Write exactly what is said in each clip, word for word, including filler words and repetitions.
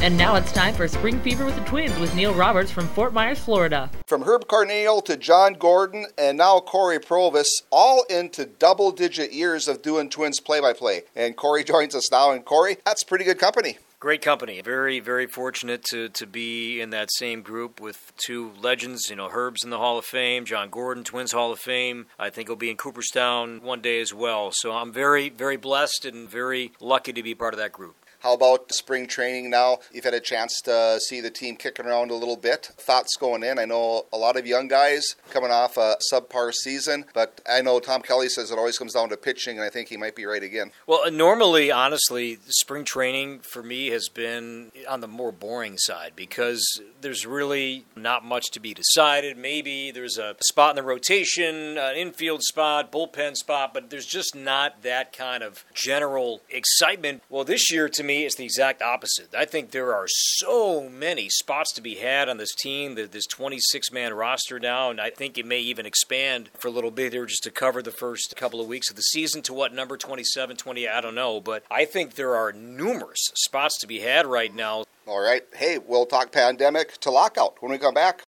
And now it's time for Spring Fever with the Twins with Neil Roberts from Fort Myers, Florida. From Herb Carneal to John Gordon and now Corey Provis, all into double-digit years of doing Twins play-by-play. And Corey joins us now. And Corey, that's pretty good company. Great company. Very, very fortunate to, to be in that same group with two legends. You know, Herb's in the Hall of Fame, John Gordon, Twins Hall of Fame. I think he'll be in Cooperstown one day as well. So I'm very, very blessed and very lucky to be part of that group. How about spring training now? You've had a chance to see the team kicking around a little bit. Thoughts going in? I know a lot of young guys coming off a subpar season, but I know Tom Kelly says it always comes down to pitching, and I think he might be right again. Well, normally, honestly, spring training for me has been on the more boring side because there's really not much to be decided. Maybe there's a spot in the rotation, an infield spot, bullpen spot, but there's just not that kind of general excitement. Well, this year, to me, it's the exact opposite. I think there are so many spots to be had on this team, this twenty-six man roster now, and I think it may even expand for a little bit here just to cover the first couple of weeks of the season to what number, twenty-seven, twenty, I don't know, but I think there are numerous spots to be had right now. All right. Hey, we'll talk pandemic to lockout when we come back.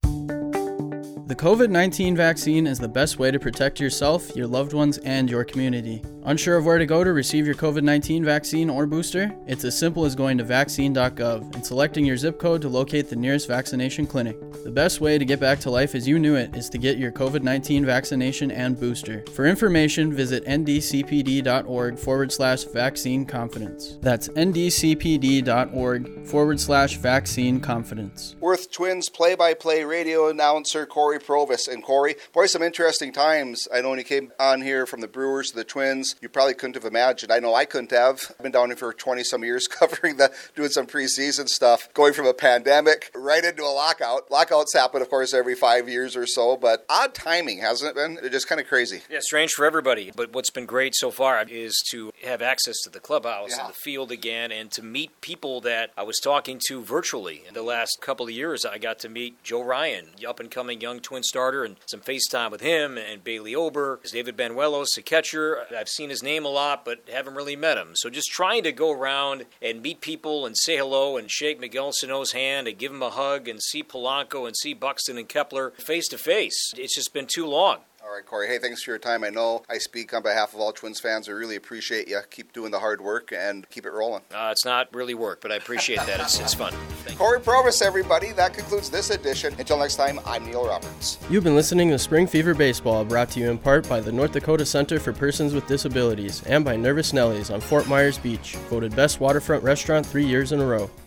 The covid nineteen vaccine is the best way to protect yourself, your loved ones, and your community. Unsure of where to go to receive your covid nineteen vaccine or booster? It's as simple as going to vaccine dot gov and selecting your zip code to locate the nearest vaccination clinic. The best way to get back to life as you knew it is to get your covid nineteen vaccination and booster. For information, visit ndcpd.org forward slash vaccine confidence. That's ndcpd.org forward slash vaccine confidence. Worth Twins play-by-play radio announcer Corey Provis. And Corey, boy, some interesting times. I know when you came on here from the Brewers to the Twins, you probably couldn't have imagined. I know I couldn't have. I've been down here for twenty-some years covering the, doing some preseason stuff, going from a pandemic right into a lockout. Lockouts happen, of course, every five years or so, but odd timing, hasn't it been? It's just kind of crazy. Yeah, strange for everybody. But what's been great so far is to have access to the clubhouse yeah. and the field again and to meet people that I was talking to virtually. In the last couple of years, I got to meet Joe Ryan, up-and-coming young Twin starter, and some FaceTime with him and Bailey Ober, David Banuelos, a catcher. I've seen his name a lot, but haven't really met him. So just trying to go around and meet people and say hello and shake Miguel Sano's hand and give him a hug and see Polanco and see Buxton and Kepler face-to-face. It's just been too long. All right, Corey. Hey, thanks for your time. I know I speak on behalf of all Twins fans. I really appreciate you. Keep doing the hard work and keep it rolling. Uh, it's not really work, but I appreciate that. It's, it's fun. Thank Corey Provis, everybody. That concludes this edition. Until next time, I'm Neil Roberts. You've been listening to Spring Fever Baseball, brought to you in part by the North Dakota Center for Persons with Disabilities and by Nervous Nellies on Fort Myers Beach, voted best waterfront restaurant three years in a row.